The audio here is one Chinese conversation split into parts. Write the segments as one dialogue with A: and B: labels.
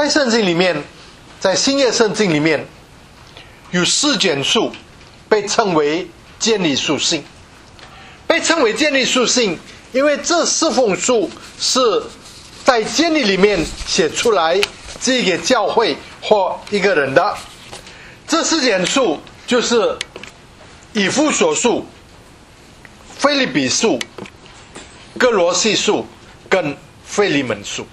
A: 在圣经里面，在新约圣经里面，有4卷书被称为建立书信。被称为建立书信，因为这4封书是在建立里面写出来寄给教会或一个人的。这4卷书就是以弗所书、腓立比书、哥罗西书跟腓利门书。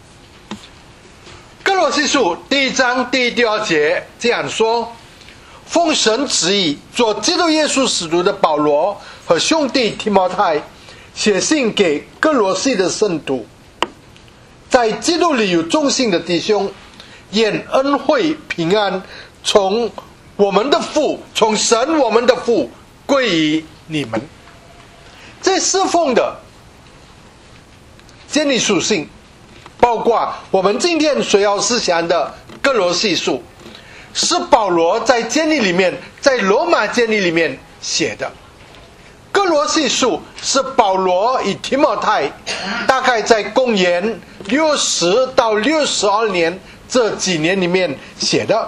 A: 哥罗西书第1章第1、第2节这样说：奉神旨意做基督耶稣使徒的保罗和兄弟提摩太，写信给哥罗西的圣徒，在基督里有忠心的弟兄，愿恩惠平安从我们的父，从神我们的父归于你们。这4封的建立书信，包括我们今天所要思想的哥罗西书，是保罗在监狱里面，在罗马监狱里面写的。哥罗西书是保罗与提摩太大概在公元60到62年这几年里面写的。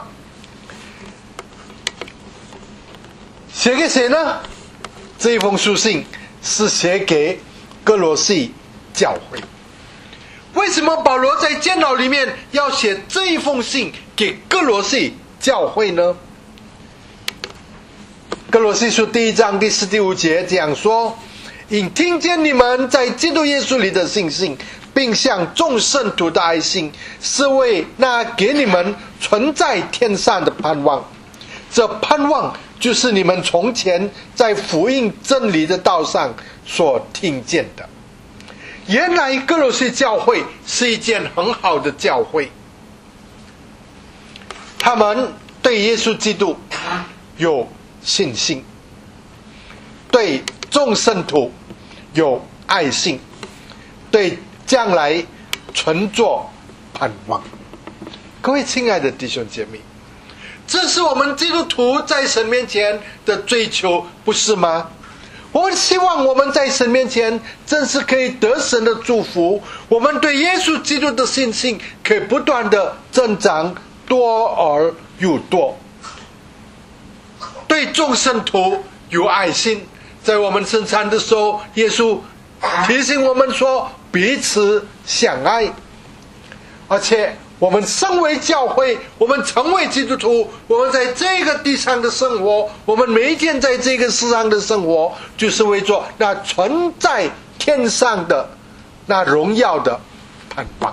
A: 写给谁呢？这一封书信是写给哥罗西教会。为什么保罗在监牢里面要写这一封信给哥罗西教会呢？哥罗西书第1章第4、第5节这样说：因听见你们在基督耶稣里的信心，并向众圣徒的爱心，是为那给你们存在天上的盼望。这盼望就是你们从前在福音真理的道上所听见的。原来哥罗西教会是一件很好的教会，他们对耶稣基督有信心，对众圣徒有爱心，对将来存着盼望。各位亲爱的弟兄姐妹，这是我们基督徒在神面前的追求，不是吗？我们希望我们在神面前真是可以得神的祝福，我们对耶稣基督的信心可以不断的增长，多而又多。对众圣徒有爱心，在我们生产的时候，耶稣提醒我们说彼此相爱。而且我们身为教会，我们成为基督徒，我们在这个地上的生活，我们每一天在这个世上的生活，就是为着那存在天上的那荣耀的盼望。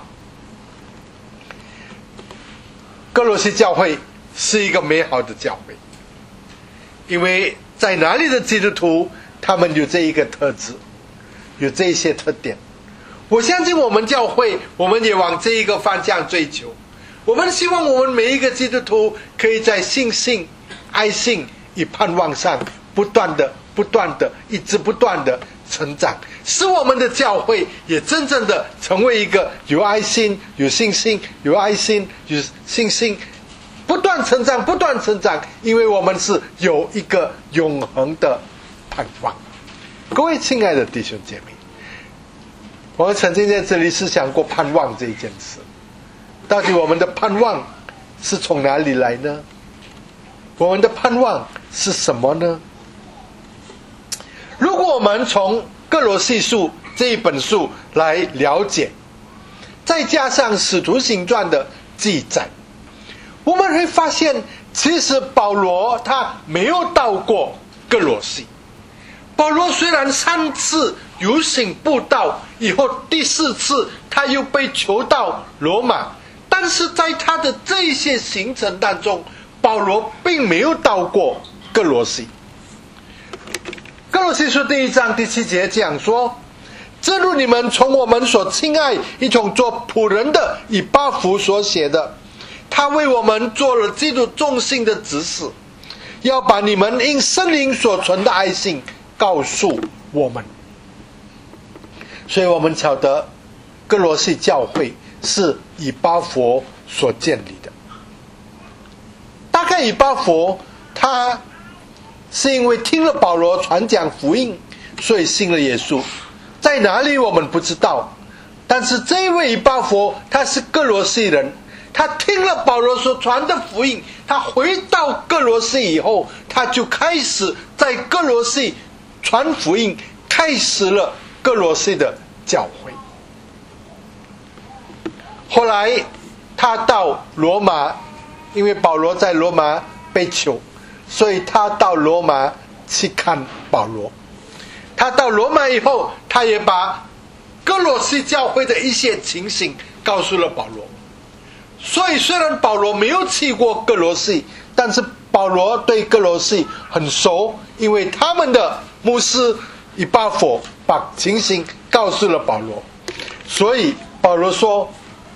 A: 哥罗西教会是一个美好的教会，因为在哪里的基督徒，他们有这一个特质，有这一些特点。我相信我们教会，我们也往这一个方向追求。我们希望我们每一个基督徒可以在信心、爱心与盼望上不断的、一直不断的成长，使我们的教会也真正的成为一个有爱心、有信心、有爱心、有信心，不断成长，因为我们是有一个永恒的盼望。各位亲爱的弟兄姐妹，我们曾经在这里思想过盼望这一件事，到底我们的盼望是从哪里来呢？我们的盼望是什么呢？如果我们从哥罗西书这一本书来了解，再加上使徒行传的记载，我们会发现其实保罗他没有到过哥罗西。保罗虽然3次游行布道，以后第4次他又被囚到罗马，但是在他的这一些行程当中，保罗并没有到过哥罗西。哥罗西书第1章第7节这样说：正如你们从我们所亲爱一同做仆人的以巴弗所写的，他为我们做了基督忠心的指示，要把你们因圣灵所存的爱心告诉我们。所以我们晓得哥罗西教会是以巴弗所建立的。大概以巴弗他是因为听了保罗传讲福音，所以信了耶稣，在哪里我们不知道，但是这一位以巴弗他是哥罗西人， 他听了保罗所传的福音，他回到歌罗西以后，他就开始在歌罗西传福音，开始了歌罗西的教会。后来他到罗马，因为保罗在罗马被囚，所以他到罗马去看保罗。他到罗马以后，他也把歌罗西教会的一些情形告诉了保罗。所以虽然保罗没有去过歌罗西，但是保罗对歌罗西很熟，因为他们的牧师以巴弗把情形告诉了保罗。所以保罗说，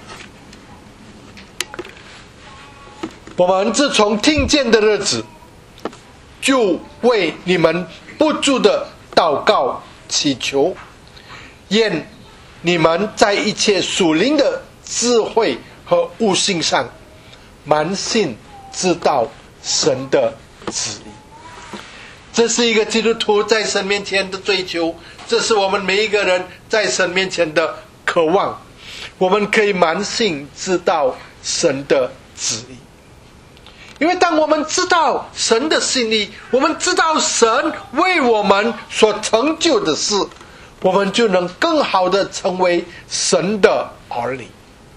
A: 我们自从听见的日子，就为你们不住的祷告祈求，愿你们在一切属灵的智慧和悟性上，满心知道神的旨意。这是一个基督徒在神面前的追求，这是我们每一个人在神面前的渴望。我们可以满心知道神的旨意，因为当我们知道神的心意，我们知道神为我们所成就的事，我们就能更好的成为神的儿女。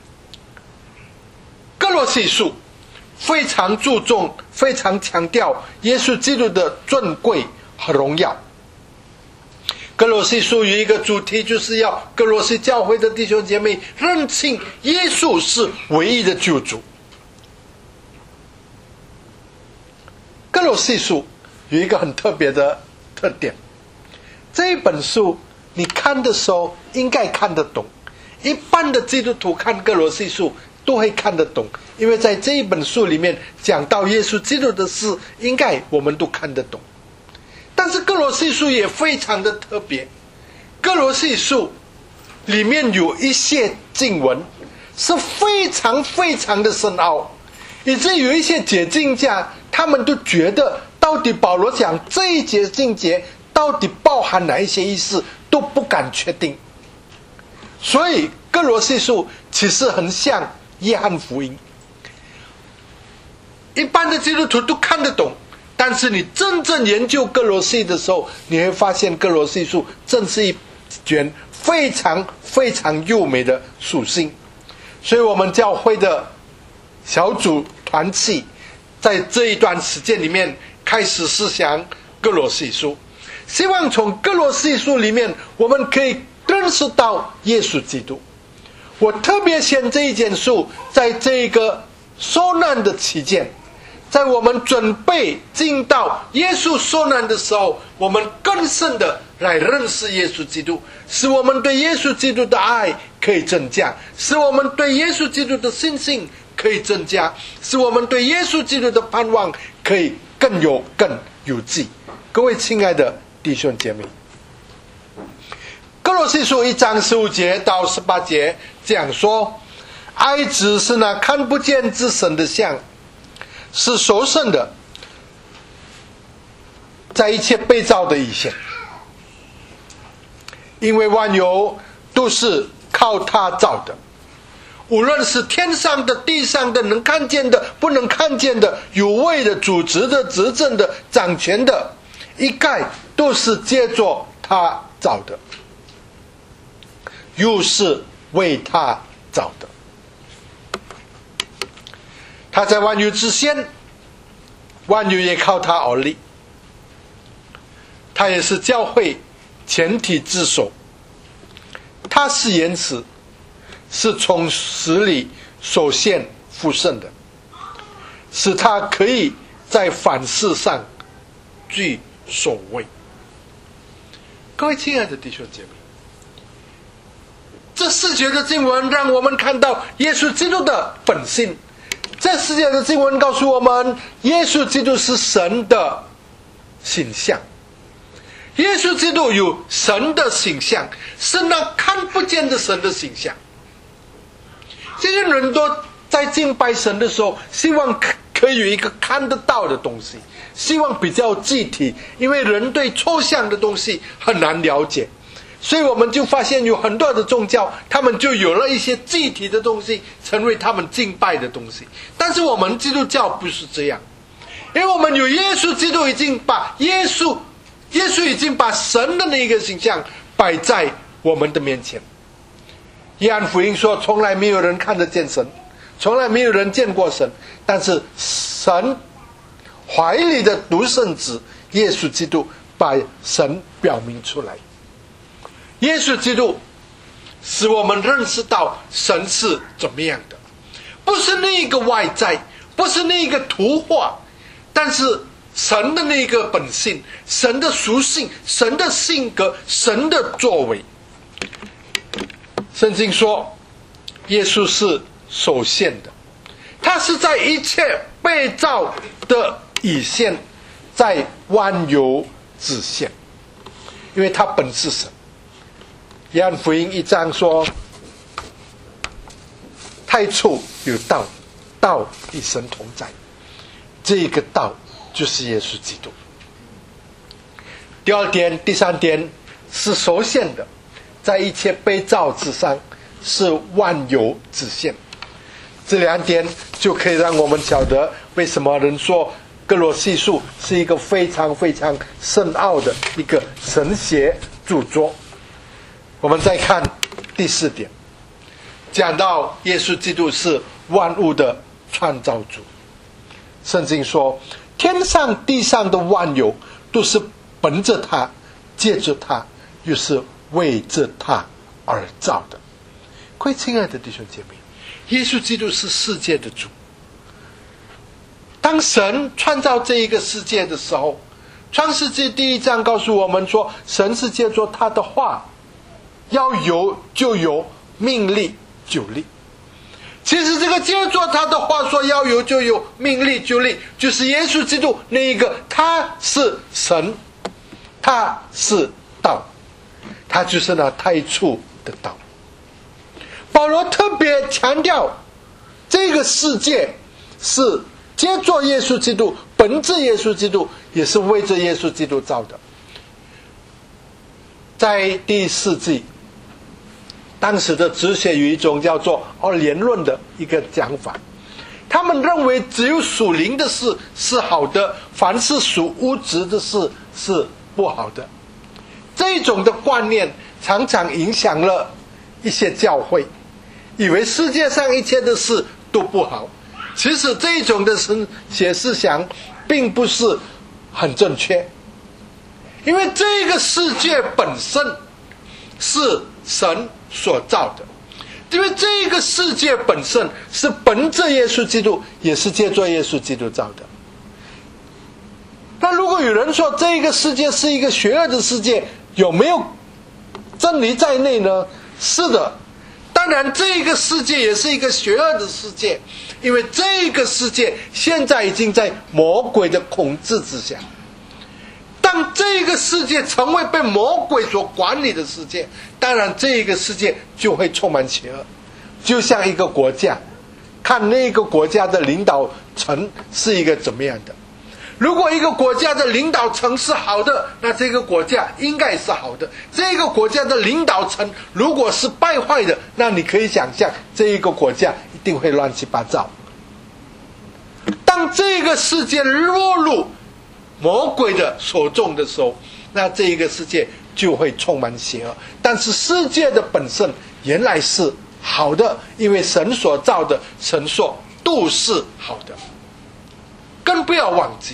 A: 歌罗西书非常注重，非常强调耶稣基督的尊贵和荣耀。歌罗西书有一个主题，就是要歌罗西教会的弟兄姐妹认清耶稣是唯一的救主。歌罗西书有一个很特别的特点，这一本书你看的时候应该看得懂，一般的基督徒看歌罗西书都会看得懂，因为在这一本书里面讲到耶稣基督的事，应该我们都看得懂。但是歌罗西书也非常的特别，歌罗西书里面有一些经文是非常非常的深奥，以至有一些解经家他们都觉得到底保罗讲这一节经节到底包含哪一些意思都不敢确定。所以歌罗西书其实很像约翰福音，一般的基督徒都看得懂，但是你真正研究歌罗西的时候，你会发现歌罗西书正是一卷非常非常优美的书信。所以我们教会的小组团契在这一段时间里面开始思想歌罗西书，希望从歌罗西书里面我们可以认识到耶稣基督。我特别选这一卷书，在这个受难的期间，在我们准备进到耶稣受难的时候，我们更深的来认识耶稣基督，使我们对耶稣基督的爱可以增加，使我们对耶稣基督的信心可以增加，使我们对耶稣基督的盼望可以更有记。各位亲爱的弟兄姐妹，歌罗西书1章15节到18节这样说：爱子是那看不见之神的像，是首生的，在一切被造的以前，因为万有都是靠他造的，无论是天上的地上的，能看见的不能看见的，有位的主持的执政的掌权的，一概都是借着他造的，又是为他造的。他在万有之先，万有也靠他而立，他也是教会全体之首。他是原始，是从死里首先复生的，使他可以在凡事上居首位。各位亲爱的弟兄姐妹，这4节的经文让我们看到耶稣基督的本性。这4节的经文告诉我们，耶稣基督是神的形象。耶稣基督有神的形象，是那看不见的神的形象。这些人都在敬拜神的时候，希望可以有一个看得到的东西，希望比较具体，因为人对抽象的东西很难了解。 所以我们就发现有很多的宗教，他们就有了一些具体的东西成为他们敬拜的东西。但是我们基督教不是这样，因为我们有耶稣基督，已经把耶稣已经把神的那个形象摆在我们的面前。约翰福音说，从来没有人看得见神，从来没有人见过神，但是神怀里的独生子耶稣基督把神表明出来。耶稣基督使我们认识到神是怎么样的，不是那个外在，不是那个图画，但是神的那个本性，神的属性，神的性格，神的作为。圣经说耶稣是首先的，他是在一切被造的以先，在万有之先，因为他本是神。约翰福音1章说，太初有道，道与神同在，这个道就是耶稣基督。第二点第三点是首先的，在一切被造之上，是万有之先。这两点就可以让我们晓得为什么人说哥罗西书是一个非常非常深奥的一个神学著作。我们再看第4点，讲到耶稣基督是万物的创造主。圣经说，天上地上的万有都是本着他，借着他，又是为着他而造的。各位亲爱的弟兄姐妹，耶稣基督是世界的主。当神创造这一个世界的时候，创世纪第1章告诉我们说，神是借着他的话，要有就有，命立就立。其实这个借着他的话说要有就有，命立就立，就是耶稣基督那一个，他是神，他是道，他就是那太初的道。保罗特别强调，这个世界是借着耶稣基督，本质耶稣基督，也是为着耶稣基督造的。在第4纪，当时的哲学有一种叫做二元论的一个讲法，他们认为只有属灵的事是好的，凡是属物质的事是不好的。这种的观念常常影响了一些教会，以为世界上一切的事都不好。其实这种的神学思想并不是很正确，因为这个世界本身是神所造的，因为这个世界本身是本着耶稣基督，也是借着耶稣基督造的。那如果有人说这个世界是一个邪恶的世界，有没有真理在内呢？是的，当然这个世界也是一个邪恶的世界，因为这个世界现在已经在魔鬼的控制之下。当这个世界成为被魔鬼所管理的世界，当然这个世界就会充满邪恶。就像一个国家，看那个国家的领导层是一个怎么样的。如果一个国家的领导层是好的，那这个国家应该是好的。这个国家的领导层如果是败坏的，那你可以想象这一个国家一定会乱七八糟。当这个世界落入魔鬼的手中的时候，那这个世界就会充满邪恶。但是世界的本身原来是好的，因为神所造的，神说都是好的。更不要忘记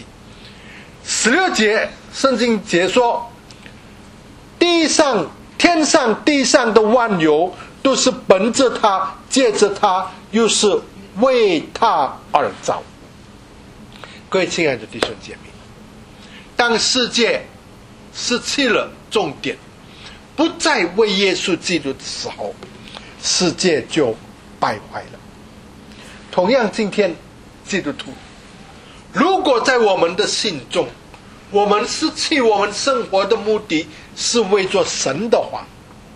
A: 16节圣经解说，天上地上的万有都是本着他，借着他，又是为他而造。各位亲爱的弟兄姐妹，当世界失去了重点，不再为耶稣基督的时候，世界就败坏了。同样今天基督徒，如果在我们的心中，我们失去我们生活的目的是为着神的话，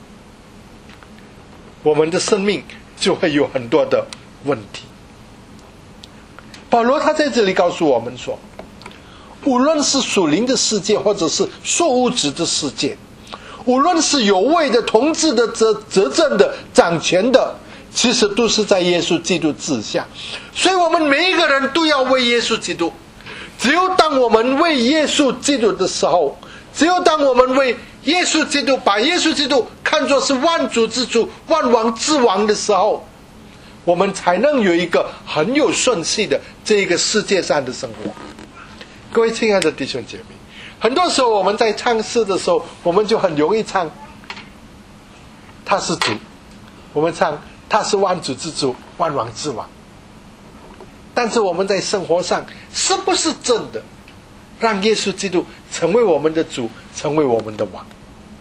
A: 我们的生命就会有很多的问题。保罗他在这里告诉我们说，无论是属灵的世界或者是属物质的世界， 无论是有位的、统治的、执政的、掌权的，其实都是在耶稣基督之下。所以我们每一个人都要为耶稣基督。只有当我们为耶稣基督的时候，只有当我们为耶稣基督，把耶稣基督看作是万主之主、万王之王的时候，我们才能有一个很有顺序的这个世界上的生活。各位亲爱的弟兄姐妹，很多时候我们在唱诗的时候，我们就很容易唱他是主，我们唱他是万主之主、万王之王。但是我们在生活上是不是真的让耶稣基督成为我们的主，成为我们的王？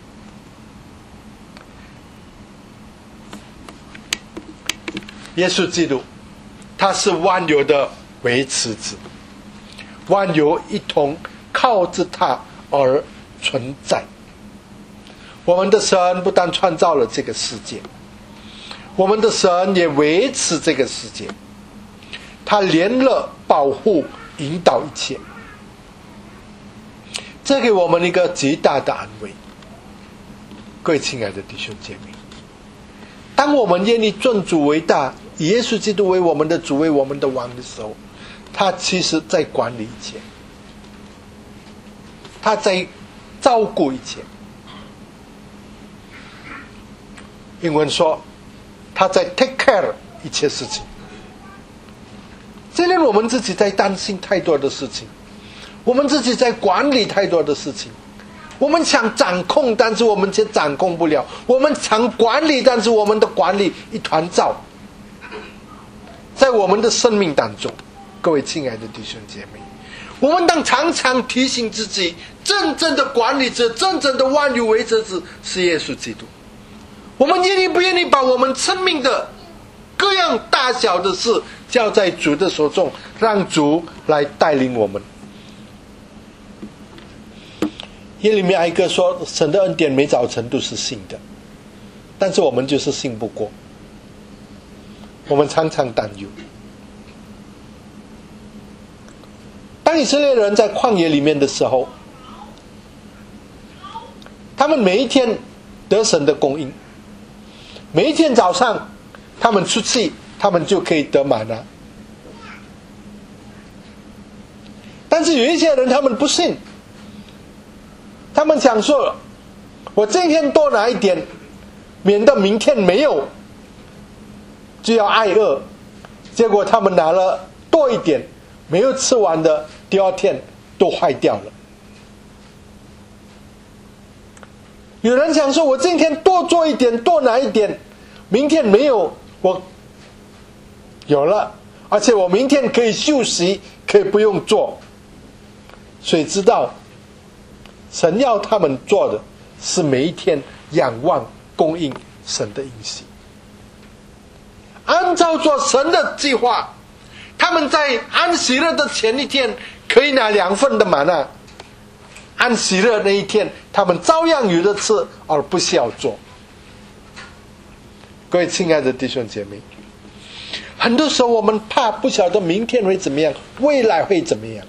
A: 耶稣基督他是万有的维持者，万有一同靠着他而存在。我们的神不但创造了这个世界，我们的神也维持这个世界，他联络、保护、引导一切，这给我们一个极大的安慰。各位亲爱的弟兄姐妹，当我们愿意尊主为大，以耶稣基督为我们的主、为我们的王的时候，他其实在管理一切，他在照顾一切。英文说他在 take care 一切事情。今天我们自己在担心太多的事情，我们自己在管理太多的事情，我们想掌控，但是我们却掌控不了，我们想管理，但是我们的管理一团糟。在我们的生命当中，各位亲爱的弟兄姐妹，我们当常常提醒自己，真正的管理者、真正的万有维持者是耶稣基督。我们愿意不愿意把我们生命的各样大小的事交在主的手中，让主来带领我们？耶利米哀歌说，神的恩典每早晨都是新的，但是我们就是信不过，我们常常担忧。当以色列人在旷野里面的时候，他们每一天得神的供应，每一天早上他们出去，他们就可以得玛纳。但是有一些人他们不信，他们想说，我今天多拿一点，免得明天没有就要挨饿。结果他们拿了多一点，没有吃完的，第二天都坏掉了。有人想说，我今天多做一点，多拿一点，明天没有，我有了，而且我明天可以休息，可以不用做。谁知道神要他们做的是每一天仰望供应神的应许，按照做神的计划，他们在安息日的前一天可以拿2份的玛纳，安息日那一天他们照样有的吃，而不需要做。各位亲爱的弟兄姐妹，很多时候我们怕不晓得明天会怎么样，未来会怎么样。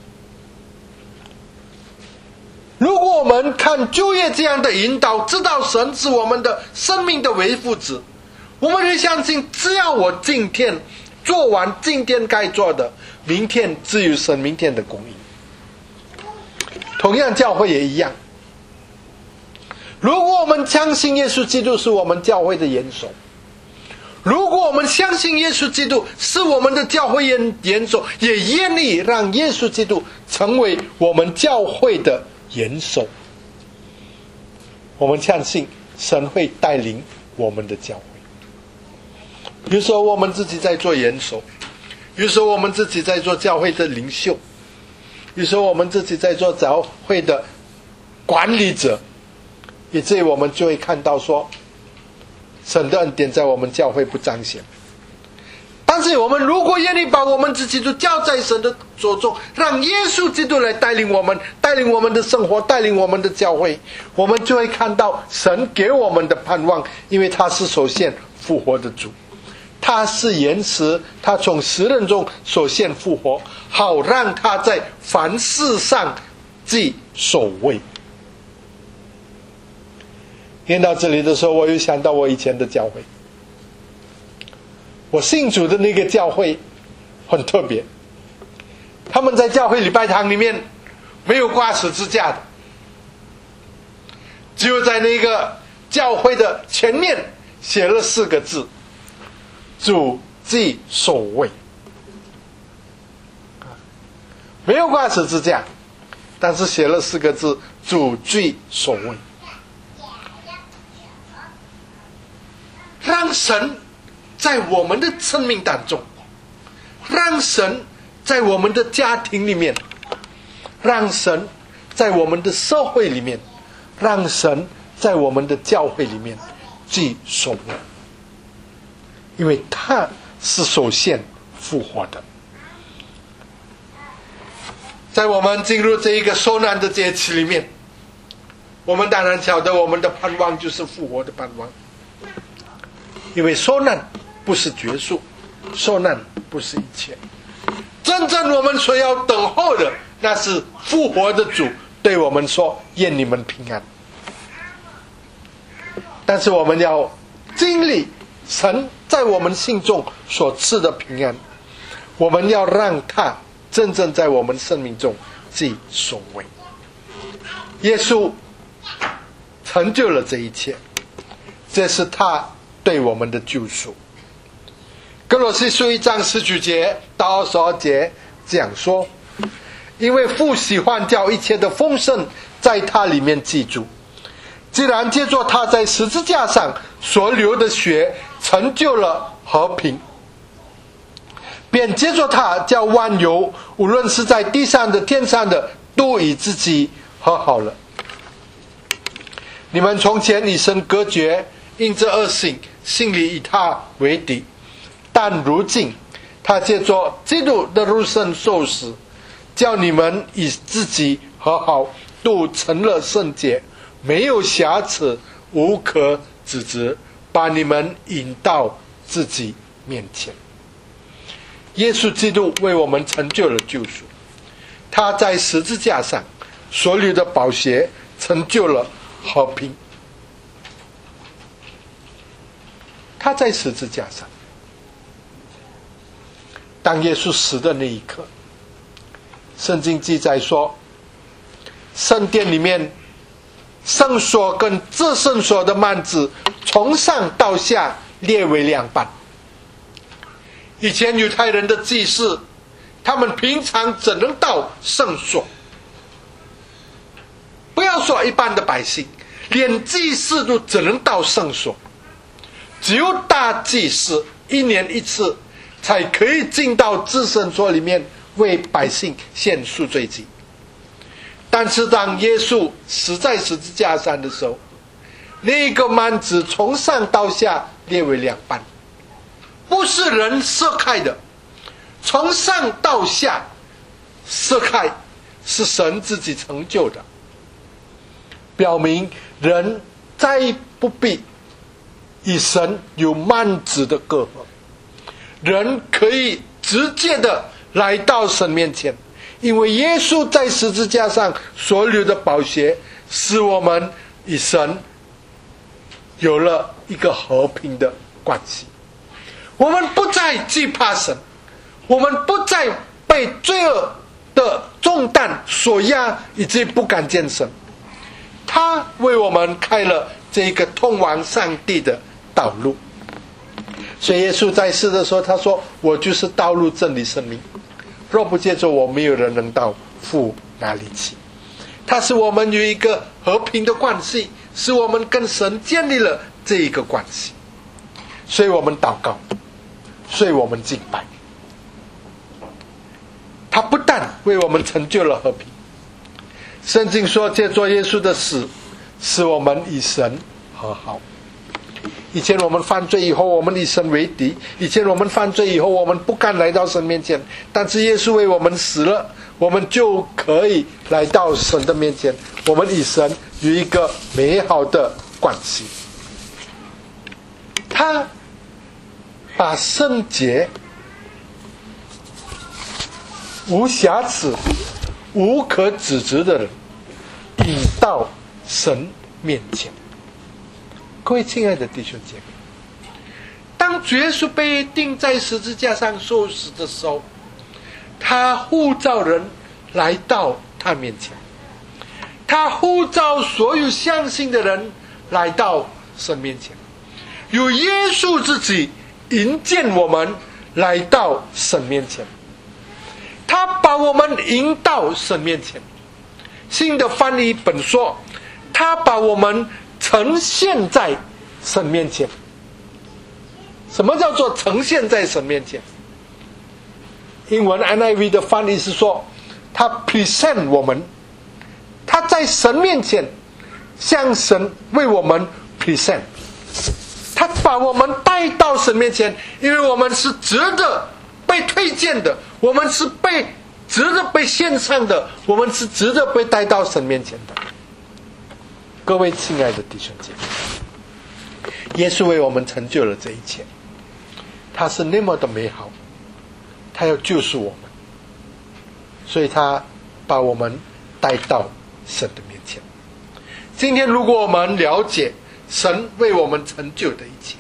A: 如果我们看旧约这样的引导，知道神是我们的生命的维护者，我们会相信，只要我今天做完今天该做的，明天自有神明天的供应。同样教会也一样，如果我们相信耶稣基督是我们教会的元首，如果我们相信耶稣基督是我们的教会元首，也愿意让耶稣基督成为我们教会的元首，我们相信神会带领我们的教会。有时候我们自己在做元首，有时候我们自己在做教会的领袖，有时候我们自己在做教会的管理者，以至于我们就会看到说，神的恩典在我们教会不彰显。但是我们如果愿意把我们自己都交在神的手中，让耶稣基督来带领我们，带领我们的生活，带领我们的教会，我们就会看到神给我们的盼望，因为他是首先复活的主，他是延迟，他从死人中首先复活，好让他在凡事上居首位。 念到这里的时候，我又想到我以前的教会。我信主的那个教会很特别，他们在教会礼拜堂里面没有挂十字架的，只有在那个教会的前面写了4个字：主既守卫。没有挂十字架，但是写了4个字：主既守卫。让神在我们的生命当中，让神在我们的家庭里面，让神在我们的社会里面，让神在我们的教会里面既守卫，因为他是首先复活的。在我们进入这一个受难的节期里面，我们当然晓得我们的盼望就是复活的盼望，因为受难不是结束，受难不是一切，真正我们所要等候的，那是复活的主对我们说：愿你们平安。但是我们要经历神在我们心中所赐的平安，我们要让他真正在我们生命中既守卫。耶稣成就了这一切，这是他对我们的救赎。哥罗西书1章19节到22节这样说：因为父喜欢叫一切的丰盛在他里面记住，既然借着他在十字架上所流的血成就了和平，便借着他叫万有，无论是在地上的天上的，都与自己和好了。你们从前与神隔绝，因着恶行，心里与他为敌，但如今他借着基督的肉身受死，叫你们与自己和好，都成了圣洁，没有瑕疵，无可指责，把你们引到自己面前。耶稣基督为我们成就了救赎，他在十字架上所流的宝血成就了和平。他在十字架上，当耶稣死的那一刻，圣经记载说，圣殿里面圣所跟至圣所的幔子从上到下裂为2半。以前犹太人的祭司，他们平常只能到圣所，不要说一般的百姓，连祭司都只能到圣所，只有大祭司1年1次才可以进到至圣所里面为百姓献赎罪祭。但是当耶稣死在十字架上的时候，那个幔子从上到下裂为2半，不是人撕开的，从上到下撕开是神自己成就的，表明人再不必与神有幔子的隔阂，人可以直接的来到神面前，因为耶稣在十字架上所流的宝血，使我们与神有了一个和平的关系。我们不再惧怕神，我们不再被罪恶的重担所压，以致不敢见神。他为我们开了这个通往上帝的道路。所以耶稣在世的时候他说，我就是道路真理生命，若不借着我，没有人能到父那里去。他使我们有一个和平的关系，使我们跟神建立了这一个关系。所以我们祷告，所以我们敬拜。他不但为我们成就了和平，圣经说借着耶稣的死，使我们与神和好。以前我们犯罪以后，我们与神为敌；以前我们犯罪以后，我们不敢来到神面前。但是耶稣为我们死了，我们就可以来到神的面前，我们与神有一个美好的关系。他把圣洁、无瑕疵、无可指责的人引到神面前。 各位亲爱的弟兄姐妹，当主耶稣被钉在十字架上受死的时候，他呼召人来到他面前，他呼召所有相信的人来到神面前，由耶稣自己迎接我们来到神面前，他把我们引到神面前。新的翻译本说，他把我们呈现在神面前。什么叫做呈现在神面前？英文 NIV 的翻译是说，他 present 我们，他在神面前向神为我们 present， 他把我们带到神面前，因为我们是值得被推荐的，我们是值得被献上的，我们是值得被带到神面前的。各位亲爱的弟兄姐妹，耶稣为我们成就了这一切，他是那么的美好，他要救赎我们，所以他把我们带到神的面前。今天如果我们了解神为我们成就的一切，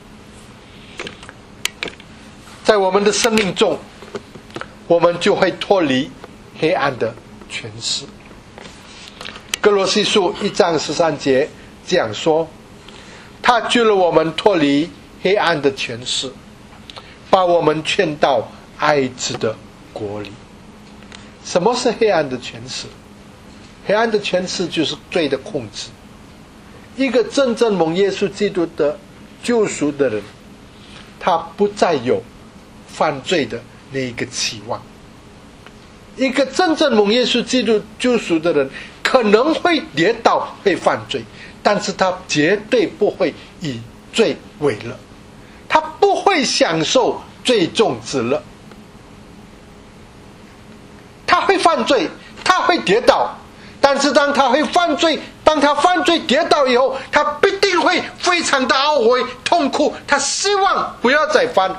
A: 在我们的生命中，我们就会脱离黑暗的权势。歌罗西书1章13节这样说，他救了我们脱离黑暗的权势，把我们劝到爱子的国里。什么是黑暗的权势？黑暗的权势就是罪的控制。一个真正蒙耶稣基督的救赎的人，他不再有犯罪的那一个期望。一个真正蒙耶稣基督救赎的人，可能会跌倒，会犯罪，但是他绝对不会以罪为乐，他不会享受罪中之乐。他会犯罪，他会跌倒，但是当他犯罪跌倒以后，他必定会非常的懊悔痛苦，他希望不要再犯。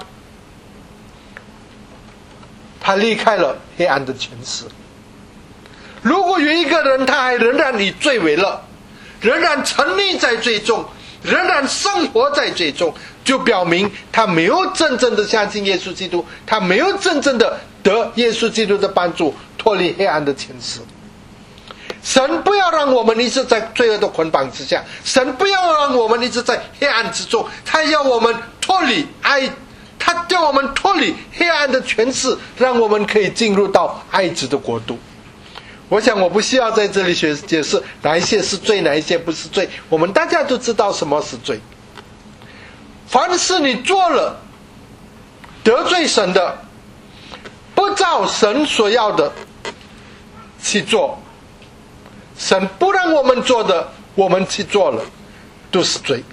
A: 他离开了黑暗的权势。如果有一个人他还仍然以罪为乐，仍然沉溺在罪中，仍然生活在罪中，就表明他没有真正的相信耶稣基督，他没有真正的得耶稣基督的帮助，脱离黑暗的权势。神不要让我们一直在罪恶的捆绑之下，神不要让我们一直在黑暗之中，他要我们脱离他叫我们脱离黑暗的权势，让我们可以进入到爱子的国度。我想我不需要在这里解释哪一些是罪，哪一些不是罪，我们大家都知道什么是罪。凡是你做了得罪神的，不照神所要的去做，神不让我们做的，我们去做了，都是罪。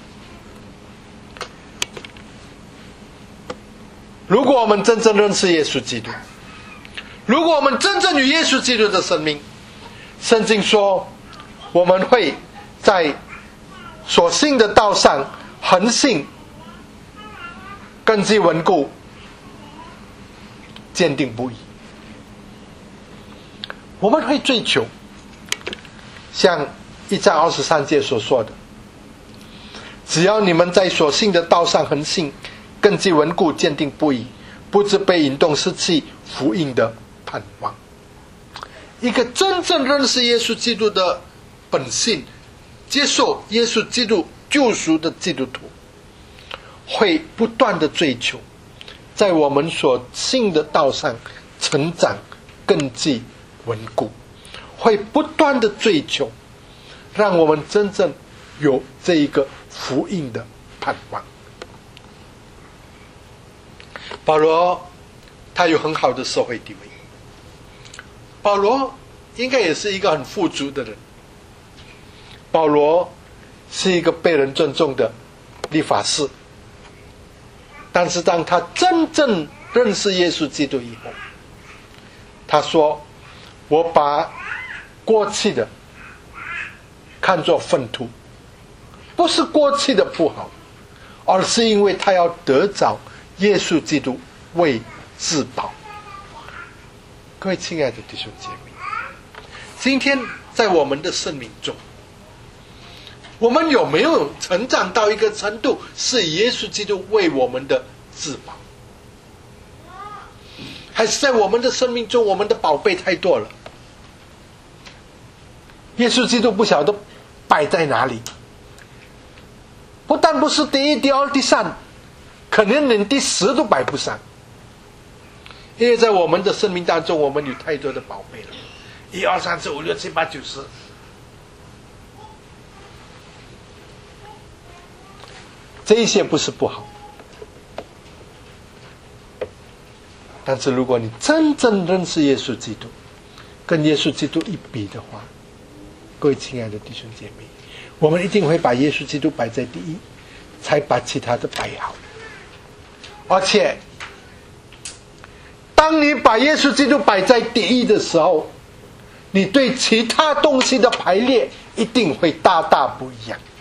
A: 如果我们真正认识耶稣基督，如果我们真正与耶稣基督的生命，圣经说我们会在所信的道上恒信，根基稳固，坚定不移。我们会追求像1章23节所说的，只要你们在所信的道上恒信，根基稳固，坚定不移，不致被引动失去福音的盼望。一个真正认识耶稣基督的本性，接受耶稣基督救赎的基督徒，会不断的追求在我们所信的道上成长，根基稳固，会不断的追求让我们真正有这一个福音的盼望。保罗他有很好的社会地位，保罗应该也是一个很富足的人，保罗是一个被人尊重的律法师，但是当他真正认识耶稣基督以后，他说我把过去的看作粪土，不是过去的不好，而是因为他要得着耶稣基督为至宝。各位亲爱的弟兄姐妹，今天在我们的生命中， 我们有没有成长到一个程度，是耶稣基督为我们的至宝？还是在我们的生命中，我们的宝贝太多了，耶稣基督不晓得摆在哪里？不但不是第一、第二、第三，可能连第10都摆不上。因为在我们的生命当中，我们有太多的宝贝了，1、2、3、4、5、6、7、8、9、10。这一些不是不好，但是如果你真正认识耶稣基督，跟耶稣基督一比的话，各位亲爱的弟兄姐妹，我们一定会把耶稣基督摆在第一，才把其他的摆好。而且当你把耶稣基督摆在第一的时候，你对其他东西的排列一定会大大不一样。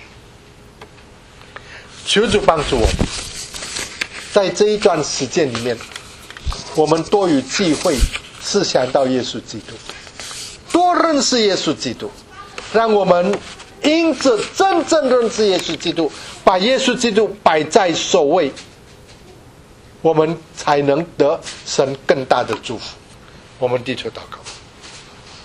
A: 求主帮助我们，在这一段时间里面，我们多有机会思想到耶稣基督，多认识耶稣基督，让我们因着真正认识耶稣基督，把耶稣基督摆在首位，我们才能得神更大的祝福。我们低头祷告。